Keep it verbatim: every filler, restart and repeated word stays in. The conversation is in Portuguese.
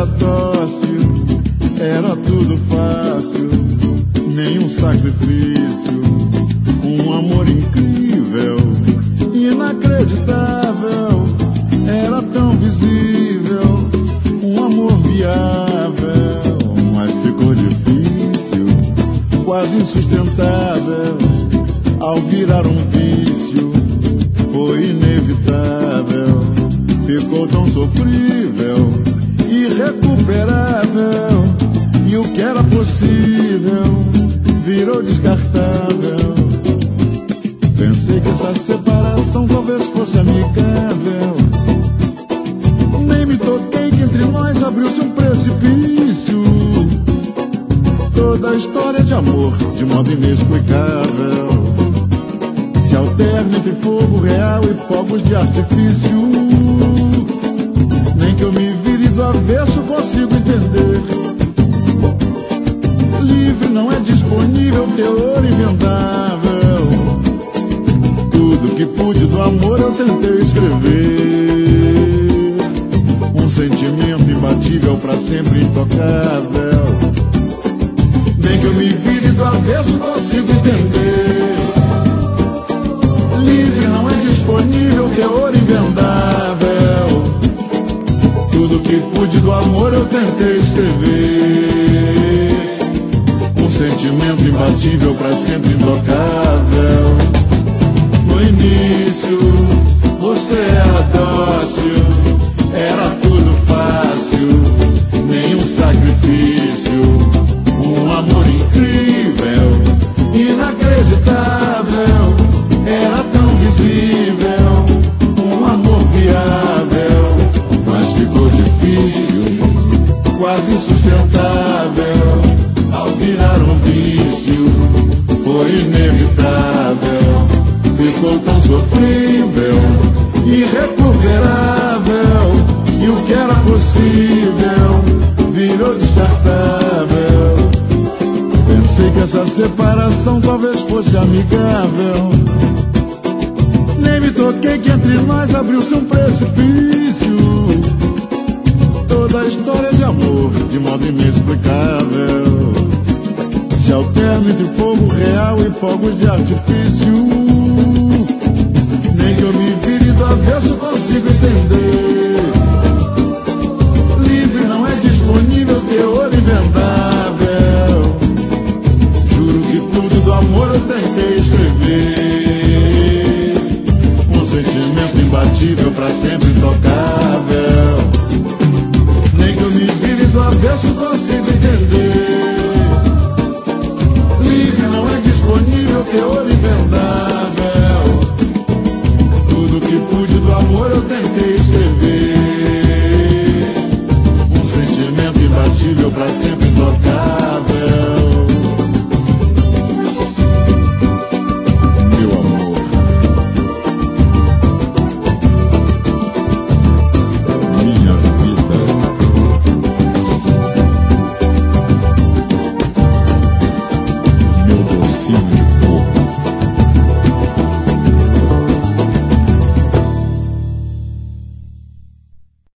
era dócil, era tudo fácil, nenhum sacrifício. Um amor incrível, inacreditável, era tão visível. Um amor viável, mas ficou difícil, quase insustentável. Ao virar um vício, foi inevitável. Ficou tão sofrível, irrecuperável. E o que era possível virou descartável. Pensei que essa separação talvez fosse amigável. Nem me toquei que entre nós abriu-se um precipício. Toda a história de amor de modo inexplicável se alterna entre fogo real e fogos de artifício. Nem que eu me vire do avesso consigo entender. Livre não é disponível, teor inventável. Tudo que pude do amor eu tentei escrever. Um sentimento imbatível, pra sempre intocável. Nem que eu me vire do avesso consigo entender. Livre não é disponível, teor inventável. Tudo que pude do amor eu tentei escrever. Um sentimento imbatível, pra sempre intocável. No início você era dócil, era tudo fácil, nenhum sacrifício. Um amor incrível, inacreditável, era tão visível. Um amor viável, mas ficou difícil, quase insustentável. Ao virar um vício, foi inevitável. Ficou tão sofrível, irrecuperável. E o que era possível virou descartável. Pensei que essa separação talvez fosse amigável. Nem me toquei que entre nós abriu-se um precipício. Toda a história de amor de modo inexplicável se alterna entre fogo real e fogos de artifício. Nem que eu me vire do avesso consigo entender. Livre não é disponível, teor inventável. Juro que tudo do amor eu tentei escrever. Um sentimento imbatível, pra sempre intocável.